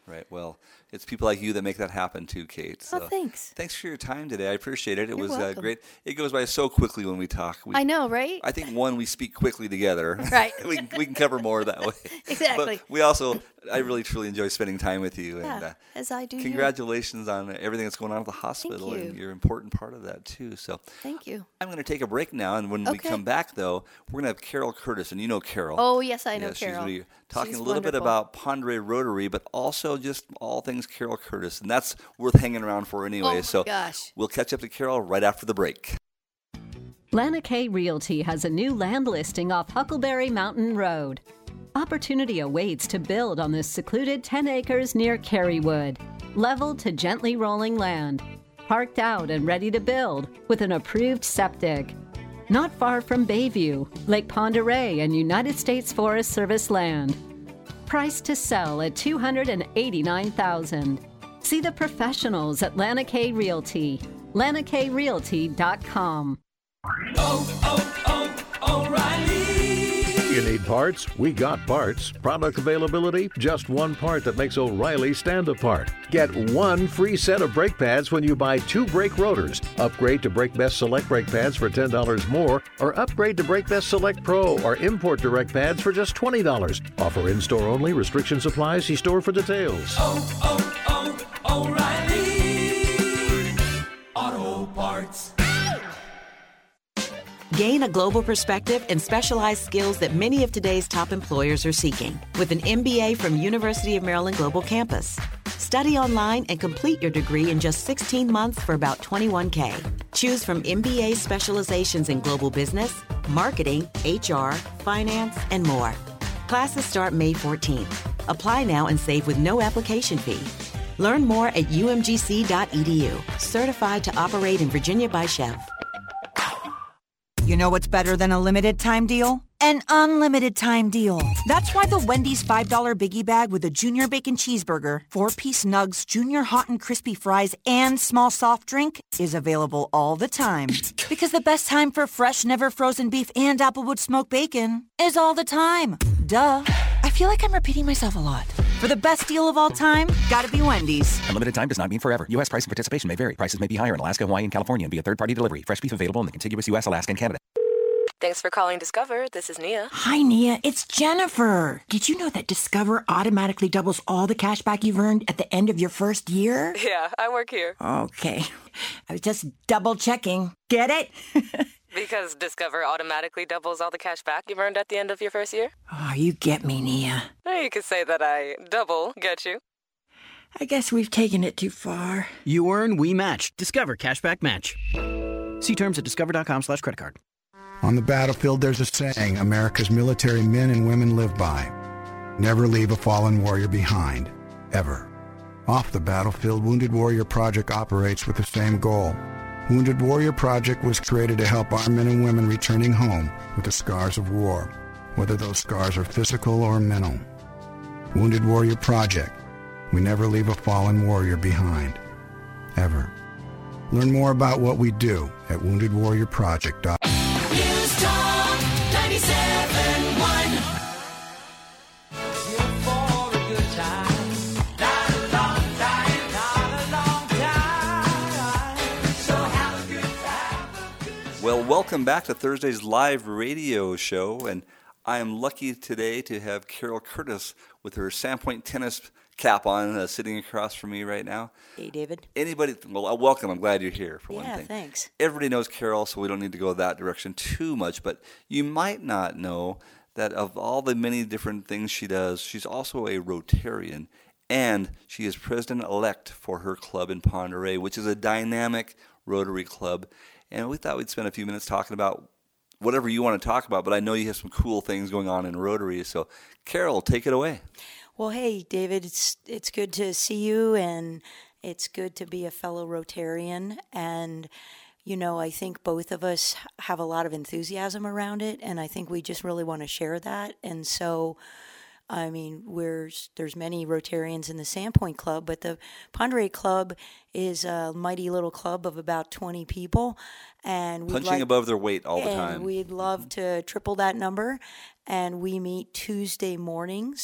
Right. Well, it's people like you that make that happen too, Kate. So Oh, thanks. Thanks for your time today. I appreciate it. It You're was uh, welcome. great. It goes by so quickly when we talk. We, I know, right? I think, one, we speak quickly together. Right. we, we can cover more that way. Exactly. But we also, I really, truly enjoy spending time with you. Yeah, and uh, as I do you. Congratulations on everything that's going on at the hospital. Thank And you. you're an important part of that, too. So Thank you. I'm going to take a break now. And when we Okay. come back, though, we're going to have Carol Curtis. And you know Carol. Oh, yes, I know Yes, Carol. She's going to be talking She's a little bit wonderful. about Pondere Rotary, but also just all things Carol Curtis. And that's worth hanging around for anyway. Oh, my so gosh. we'll catch up to Carol right after the break. Lanakay Realty has a new land listing off Huckleberry Mountain Road. Opportunity awaits to build on this secluded ten acres near Kerrywood. Level to gently rolling land. Parked out and ready to build with an approved septic. Not far from Bayview, Lake Pend Oreille, and United States Forest Service land. Price to sell at two hundred eighty-nine thousand dollars. See the professionals at Lanakay Realty. Lanakay Realty dot com. You need parts? We got parts. Product availability? Just one part that makes O'Reilly stand apart. Get one free set of brake pads when you buy two brake rotors. Upgrade to Brake Best Select brake pads for ten dollars more, or upgrade to Brake Best Select Pro or Import Direct pads for just twenty dollars. Offer in-store only. Restrictions apply. See store for details. Auto Parts. Gain a global perspective and specialized skills that many of today's top employers are seeking with an M B A from University of Maryland Global Campus. Study online and complete your degree in just sixteen months for about twenty-one K. Choose from M B A specializations in global business, marketing, H R, finance, and more. Classes start May fourteenth. Apply now and save with no application fee. Learn more at U M G C dot E D U. Certified to operate in Virginia by Chev. You know what's better than a limited time deal? An unlimited time deal. That's why the Wendy's five dollar Biggie Bag with a Junior Bacon Cheeseburger, four-piece nugs, Junior Hot and Crispy Fries, and small soft drink is available all the time. Because the best time for fresh, never frozen beef and Applewood smoked bacon is all the time. Duh. I feel like I'm repeating myself a lot. For the best deal of all time, gotta be Wendy's. Unlimited time does not mean forever. U S price and participation may vary. Prices may be higher in Alaska, Hawaii, and California and via third-party delivery. Fresh beef available in the contiguous U S, Alaska, and Canada. Thanks for calling Discover. This is Nia. Hi, Nia. It's Jennifer. Did you know that Discover automatically doubles all the cash back you've earned at the end of your first year? Yeah, I work here. Okay. I was just double checking. Get it? Because Discover automatically doubles all the cash back you've earned at the end of your first year? Oh, you get me, Nia. Or you could say that I double get you. I guess we've taken it too far. You earn, we match. Discover Cashback Match. See terms at discover.com slash credit card. On the battlefield, there's a saying America's military men and women live by. Never leave a fallen warrior behind, ever. Off the battlefield, Wounded Warrior Project operates with the same goal. Wounded Warrior Project was created to help our men and women returning home with the scars of war, whether those scars are physical or mental. Wounded Warrior Project. We never leave a fallen warrior behind, ever. Learn more about what we do at wounded warrior project dot com. News Talk ninety-seven point one. Well, welcome back to Thursday's live radio show, and I am lucky today to have Carol Curtis with her Sandpoint tennis cap on, uh, sitting across from me right now. Hey, David. Anybody? Well, uh, welcome. I'm glad you're here. For one Yeah, thing. thanks. Everybody knows Carol, so we don't need to go that direction too much. But you might not know that of all the many different things she does, she's also a Rotarian, and she is president-elect for her club in Pend Oreille, which is a dynamic Rotary club. And we thought we'd spend a few minutes talking about whatever you want to talk about, but I know you have some cool things going on in Rotary. So, Carol, take it away. Well, hey, David, it's it's good to see you, and it's good to be a fellow Rotarian. And, you know, I think both of us have a lot of enthusiasm around it, and I think we just really want to share that. And so, I mean, we're, there's many Rotarians in the Sandpoint Club, but the Pend Oreille Club is a mighty little club of about twenty people. And we'd Punching like, above their weight all the and time. We'd love to triple that number. And we meet Tuesday mornings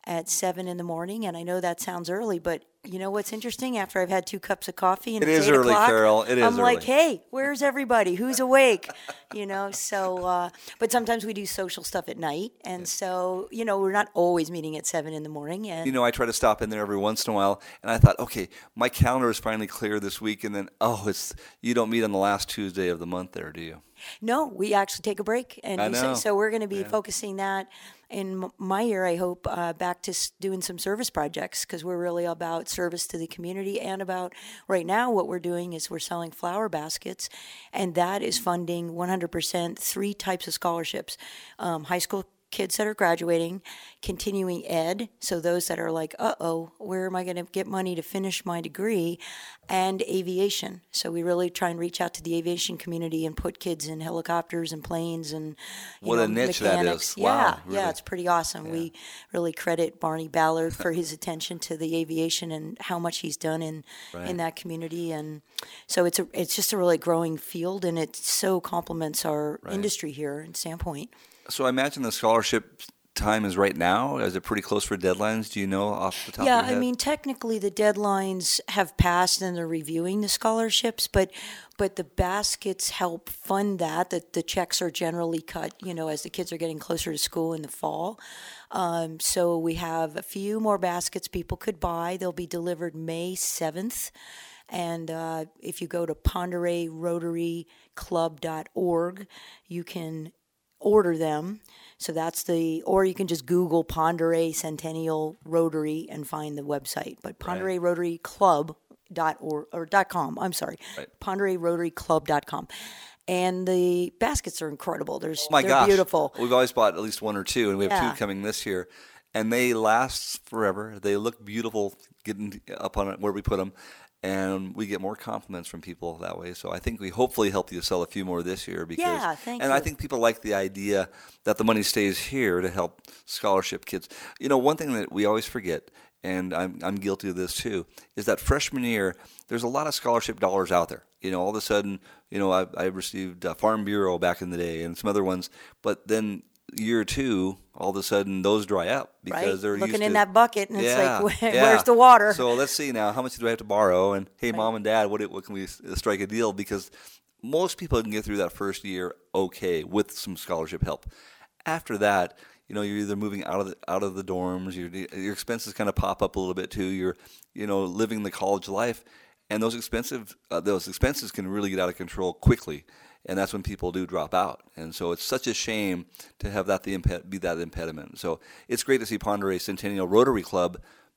at seven in the morning. And I know that sounds early, but you know what's interesting? After I've had two cups of coffee and it it's is eight early, o'clock, Carol. It is I'm early. like, hey, where's everybody? Who's awake? You know, so, uh, but sometimes we do social stuff at night. And yeah. so, you know, we're not always meeting at seven in the morning. And you know, I try to stop in there every once in a while. And I thought, okay, my calendar is finally clear this week. And then, oh, it's you don't meet on the last Tuesday of the month there, do you? No, we actually take a break. And I we, know. so, so we're going to be Yeah. focusing that in my year, I hope, uh, back to s- doing some service projects, because we're really about service to the community, and about right now what we're doing is we're selling flower baskets, and that is funding one hundred percent three types of scholarships. Um, high school kids that are graduating, continuing ed, so those that are like, uh-oh, where am I going to get money to finish my degree, and aviation. So we really try and reach out to the aviation community and put kids in helicopters and planes and you What know, a niche mechanics. that is. Yeah, Wow, yeah, really. it's pretty awesome. Yeah. We really credit Barney Ballard for his attention to the aviation and how much he's done in Right. in that community. And so it's a it's just a really growing field, and it so complements our Right. industry here in Sandpoint. So I imagine the scholarship time is right now. Is it pretty close for deadlines? Do you know off the top Yeah, of your head? I mean, technically the deadlines have passed and they're reviewing the scholarships, but but the baskets help fund that. That the checks are generally cut, you know, as the kids are getting closer to school in the fall. Um, so we have a few more baskets people could buy. They'll be delivered May seventh. And uh, if you go to Ponderay Rotary Club dot org, you can order them. So that's the, or you can just Google Ponderay Centennial Rotary and find the website. But Ponderay Rotary Club dot org or dot com. I'm sorry, Right. Ponderay Rotary Club dot com. And the baskets are incredible. They're, Oh my they're gosh. beautiful. We've always bought at least one or two, and we have Yeah. two coming this year. And they last forever. They look beautiful getting up on it where we put them. And we get more compliments from people that way. So I think we hopefully help you sell a few more this year. Because, Yeah, thank And I you. think people like the idea that the money stays here to help scholarship kids. You know, one thing that we always forget, and I'm, I'm guilty of this too, is that freshman year, there's a lot of scholarship dollars out there. You know, all of a sudden, you know, I, I received uh, Farm Bureau back in the day and some other ones. But then year two, all of a sudden, those dry up because Right. they're Looking used in to, that bucket, and it's Yeah, like, where, yeah. where's the water? So let's see now, how much do I have to borrow? And hey, mom and dad, what do- what can we s- strike a deal? Because most people can get through that first year okay with some scholarship help. After that, you know, you're either moving out of the, out of the dorms, your your expenses kind of pop up a little bit too. You're, you know, living the college life, and those expensive uh, those expenses can really get out of control quickly. And that's when people do drop out. And so it's such a shame to have that the impe- be that impediment. So it's great to see Ponderay Centennial Rotary Club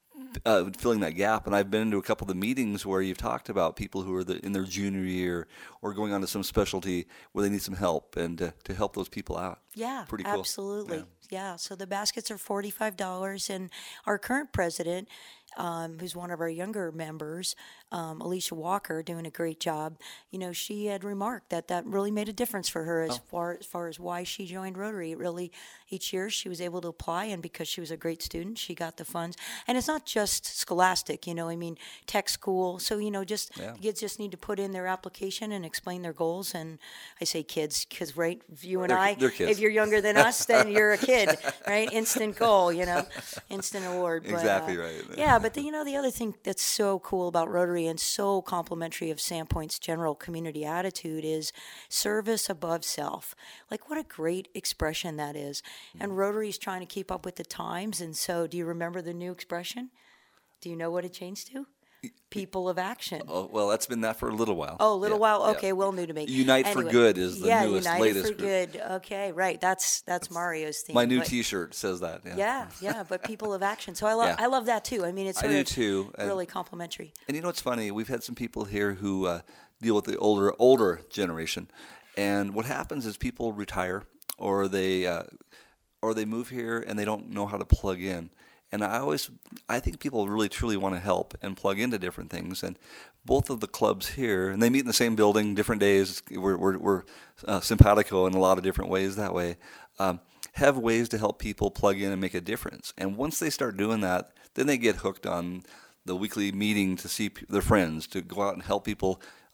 uh, filling that gap. And I've been into a couple of the meetings where you've talked about people who are the, in their junior year or going on to some specialty where they need some help, and uh, to help those people out. Yeah, Pretty cool. absolutely. Yeah. So the baskets are forty-five dollars, and our current president, um, who's one of our younger members, um, Alicia Walker, doing a great job. You know, she had remarked that that really made a difference for her as Oh. far as far as why she joined Rotary. It really, each year she was able to apply, and because she was a great student, she got the funds. And it's not just scholastic. You know, I mean, tech school. So you know, just Yeah. kids just need to put in their application and explain their goals. And I say kids because, right, you and They're- I, they're kids. if you're younger than us, then you're a kid, right? Instant goal, you know, instant award. But, Exactly uh, right. Yeah, but the, you know, the other thing that's so cool about Rotary and so complimentary of Sandpoint's general community attitude is service above self. Like, what a great expression that is. And Rotary's trying to keep up with the times. And so, do you remember the new expression? Do you know what it changed to? People of action. Oh, well, that's been that for a little while. Oh, a little Yeah, while. yeah. Okay, well, new to me. Unite for Anyway, Good is the yeah, newest, United latest for group. Good. Okay, right. That's that's Mario's theme. My new but- T-shirt says that. Yeah. Yeah, yeah, but people of action. So I love Yeah. I love that too. I mean, it's I sort do of too, and- really complimentary. And you know what's funny? We've had some people here who uh, deal with the older older generation, and what happens is people retire or they uh, or they move here and they don't know how to plug in. And I always, I think people really truly want to help and plug into different things. And both of the clubs here, and they meet in the same building, different days. We're we're, we're uh, simpatico in a lot of different ways that way. Um, have ways to help people plug in and make a difference. And once they start doing that, then they get hooked on the weekly meeting to see p- their friends, to go out and help people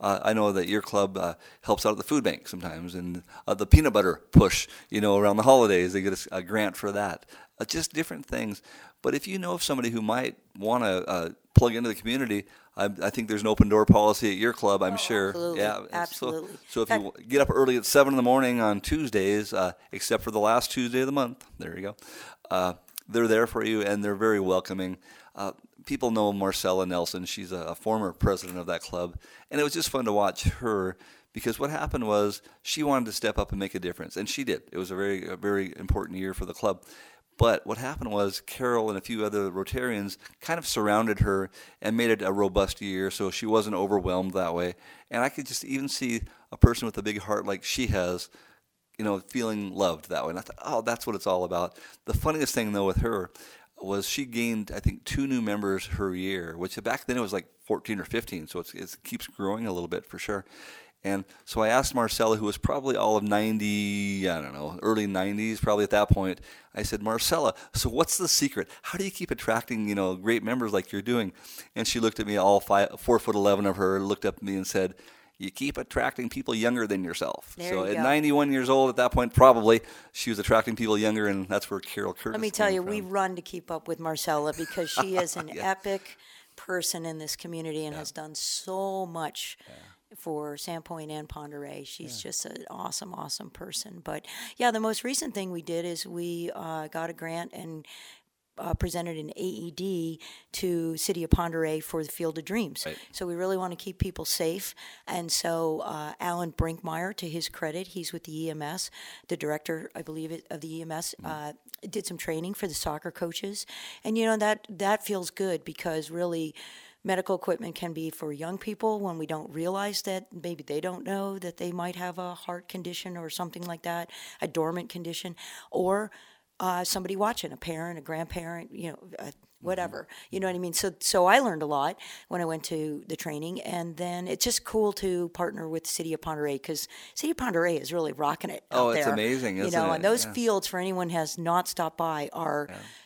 Uh, I know that your club uh, helps out at the food bank sometimes, and uh, the peanut butter push, you know, around the holidays, they get a, a grant for that. Uh, just different things. But if you know of somebody who might want to uh, plug into the community, I, I think there's an open door policy at your club, I'm Oh, sure. absolutely. Yeah, Absolutely. So, so if you get up early at seven in the morning on Tuesdays, uh, except for the last Tuesday of the month, there you go, uh, they're there for you, and they're very welcoming. Uh, people know Marcella Nelson. She's a, a former president of that club, and it was just fun to watch her, because what happened was she wanted to step up and make a difference, and she did. It was a very, a very important year for the club. But what happened was Carol and a few other Rotarians kind of surrounded her and made it a robust year, so she wasn't overwhelmed that way. And I could just even see a person with a big heart like she has, you know, feeling loved that way. And I thought, oh, that's what it's all about. The funniest thing, though, with her was she gained, I think, two new members her year, which back then it was like fourteen or fifteen, so it's, it keeps growing a little bit for sure. And so I asked Marcella, who was probably all of ninety, I don't know, early nineties, probably at that point. I said, Marcella, so what's the secret? How do you keep attracting, you know, great members like you're doing? And she looked at me, all five, four foot eleven of her, looked up at me and said, you keep attracting people younger than yourself. There so you at go. ninety-one years old, at that point, probably she was attracting people younger, and that's where Carol Curtis Let me tell came you, from. we run to keep up with Marcella because she is an Yeah. epic person in this community and has done so much for Sandpoint and Pend Oreille. She's just an awesome, awesome person. But yeah, the most recent thing we did is we uh, got a grant and uh, presented an A E D to City of Pend Oreille for the Field of Dreams. Right. So we really want to keep people safe. And so uh, Alan Brinkmeyer, to his credit, he's with the E M S, the director, I believe, it- of the E M S, uh, did some training for the soccer coaches. And, you know, that that feels good because really medical equipment can be for young people when we don't realize that maybe they don't know that they might have a heart condition or something like that, a dormant condition, or uh, somebody watching, a parent, a grandparent, you know, uh, whatever. You know what I mean? So so I learned a lot when I went to the training, and then it's just cool to partner with the City of Pend Oreille because City of Pend Oreille is really rocking it out Oh, there. it's amazing, You isn't know, it? and those Yeah. fields, for anyone who has not stopped by, are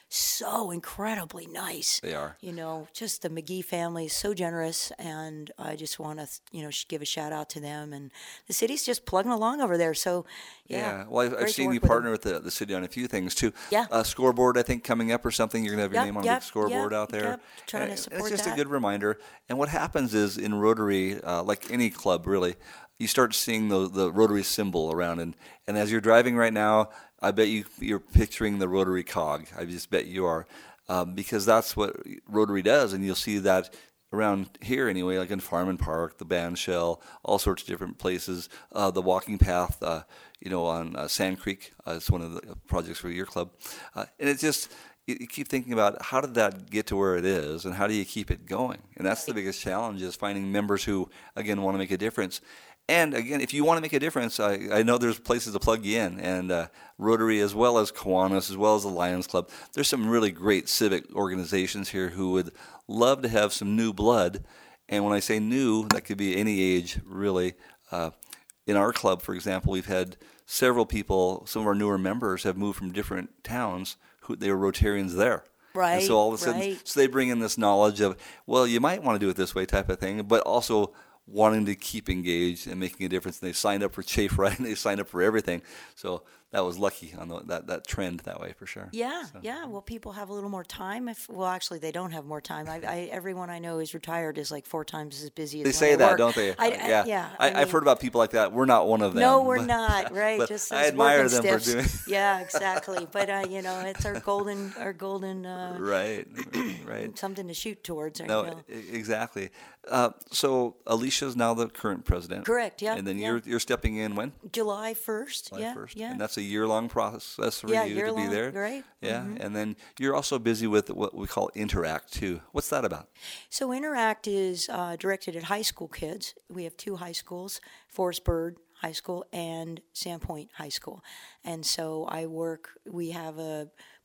so incredibly nice. They are. You know, just the McGee family is so generous, and I just want to, you know, sh- give a shout out to them. And the city's just plugging along over there. So, yeah. Well, I've, great I've to seen work you with partner them. with the, the city on a few things too. Yeah. Uh, scoreboard, I think, coming up or something. You're going to have your Yep, name on yep, a big scoreboard yep, out there. yep. Trying to And support It's just that. a good reminder. And what happens is in Rotary, uh, like any club really, you start seeing the, the Rotary symbol around. And, and as you're driving right now, I bet you, you're picturing the Rotary cog. I just bet you are. Um, because that's what Rotary does. And you'll see that around here anyway, like in Farman Park, the band shell, all sorts of different places. Uh, the walking path, uh, you know, on uh, Sand Creek uh, is one of the projects for your club. Uh, and it's just, you, you keep thinking about how did that get to where it is and how do you keep it going? And that's the biggest challenge, is finding members who, again, want to make a difference. And again, if you want to make a difference, I, I know there's places to plug you in, and uh, Rotary as well as Kiwanis, as well as the Lions Club. There's some really great civic organizations here who would love to have some new blood. And when I say new, that could be any age, really. Uh, in our club, for example, we've had several people, some of our newer members have moved from different towns. Who they were Rotarians there. Right, And so all of a sudden, right. so they bring in this knowledge of, well, you might want to do it this way type of thing, but also wanting to keep engaged and making a difference. And they signed up for Chafe Ride, and they signed up for everything. So that was lucky on the, that, that trend that way for sure. Yeah, yeah. Well, people have a little more time. If well, actually, they don't have more time. I, I, everyone I know who's retired is like four times as busy as They when say they that, work. don't they? I, I, yeah. yeah. I, I I've mean- heard about people like that. We're not one of them. No, we're but- not. Right. but Just I those admire working them stiffs. for doing. Yeah, exactly. But uh, you know, it's our golden, our golden. Uh, Right, right. Something to shoot towards. Or, No, you know. e- exactly. Uh, so Alicia's now the current president. Correct, yeah, And then yeah. you're you're stepping in when? July first. July Yeah, first. yeah. And that's a year long process for Yeah, you to year be long, there. right. Yeah. Mhm. And then you're also busy with what we call Interact too. What's that about? So Interact is uh, directed at high school kids. We have two high schools, Forest Bird High School and Sandpoint High School. And so I work, we have a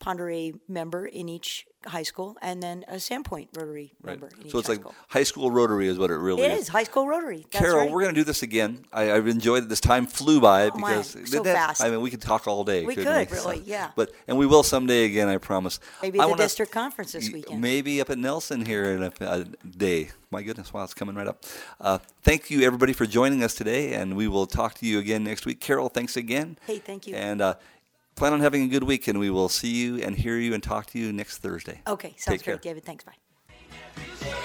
Ponderay member in each high school, and then a Sandpoint Rotary Right. member in each So it's high like school. high school Rotary is what it really It is. is high school Rotary. That's Carol, right. we're going to do this again. I, I've enjoyed it. This time flew by Oh, my, because so that- fast. I mean, we could talk all day. We couldn't could, really, yeah. But and we will someday again. I promise. Maybe I the wanna- district conference this weekend. Maybe up at Nelson here in a, a day. My goodness, wow, it's coming right up. Uh, thank you, everybody, for joining us today, and we will talk to you again next week. Carol, thanks again. Hey, thank you. And uh, plan on having a good week, and we will see you and hear you and talk to you next Thursday. Okay, sounds Take care. great, David. Thanks. Bye.